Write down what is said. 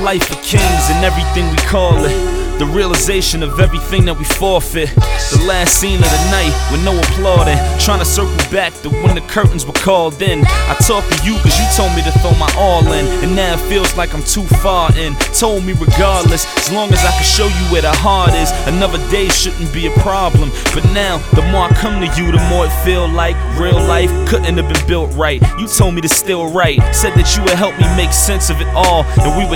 life of kings and everything we call it. The realization of everything that we forfeit. The last scene of the night with no applauding. Trying to circle back to when the curtains were called in. I talked to you cause you told me to throw my all in, and now it feels like I'm too far in. Told me regardless, as long as I can show you where the heart is, another day shouldn't be a problem. But now, the more I come to you, the more it feel like real life couldn't have been built right. You told me to still write, said that you would help me make sense of it all, and we would